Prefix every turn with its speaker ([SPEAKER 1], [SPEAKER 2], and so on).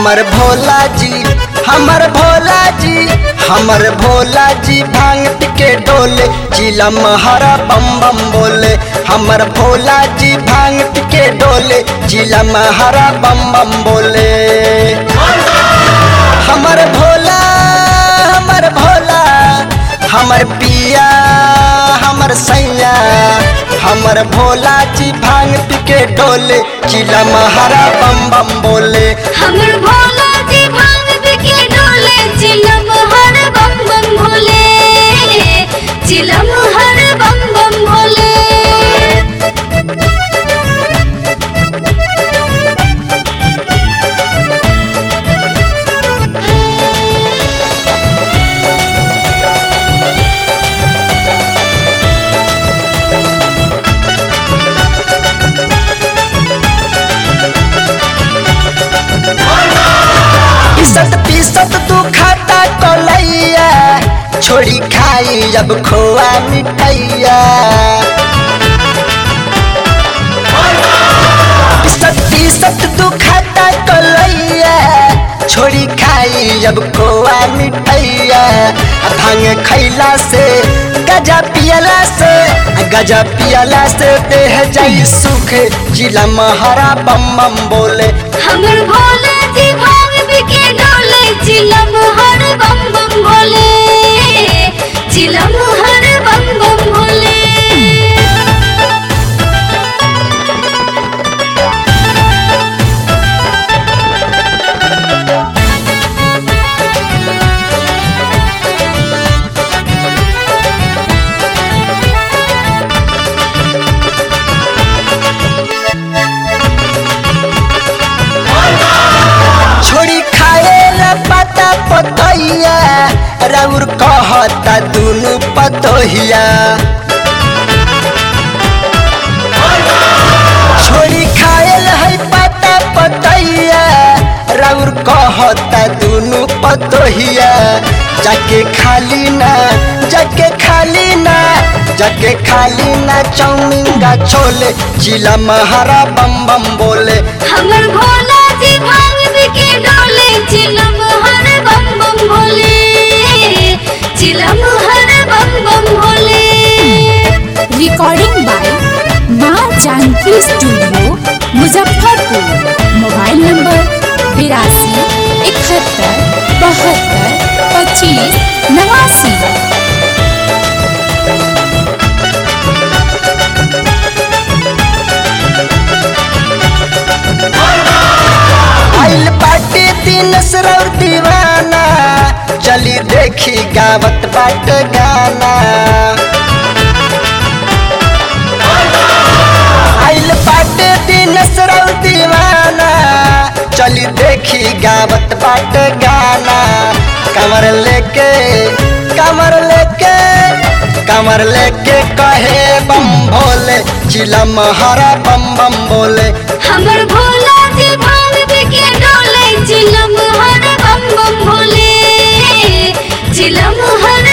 [SPEAKER 1] हमर भोला जी हमर भोला जी हमर भोला जी भांग पी के डोले चिलम हरा बम बम बोले हमर भोला जी भांग पी के डोले चिलम हरा बम बम बोले हमर भोला हमर पिया हमर सैया हमर भोला जी भांग पी के डोले चिलम हरा बम बम बोले
[SPEAKER 2] हमर भोला जी भांग पी के डोले चिलम हर बम बम भोले चिलम हर बम बम भोले
[SPEAKER 1] पीसत तू खाता कलैया छोड़ी खाई जब खोआ मिठैया पीसत तू खाता कलैया छोड़ी खाई जब खोआ मिठैया भांग खैला से गजा पियला से देह जाई सुख चिलम हरा बम बम बोले
[SPEAKER 2] हमर भोला जी भांग पी के डोले चिलम हर बम बम भोले चिलम हर बम बम भोले
[SPEAKER 1] छोड़ी खाए ला पता पतैया राउर कहता दुनु पतोहिया छोड़ी खाए ला है पता पतैया राउर कहता दुनु पतोहिया जाके खाली ना चौमिंगा छोले चिलम हरा बम बम बोले
[SPEAKER 2] हमर भोला जी भांग पी के डोले चिलम हर बम बम भोले चिलम हर बम बम Bhole
[SPEAKER 3] recording by Maa Janaki studio Muzaffarpur mobile number 82 71 72 25 89।
[SPEAKER 1] आइल बाटे दिन सरौर दीवाना चली देखी गावत बाट गाना आइल बाटे दिन सरौर दीवाना चली देखी गावत बाट गाना कमर लेके कहे बम भोले चिलम हरा बम बम बोले
[SPEAKER 2] हमर भोला जी भांग पी के डोले चिलम हर बम बम भोले चिलम हर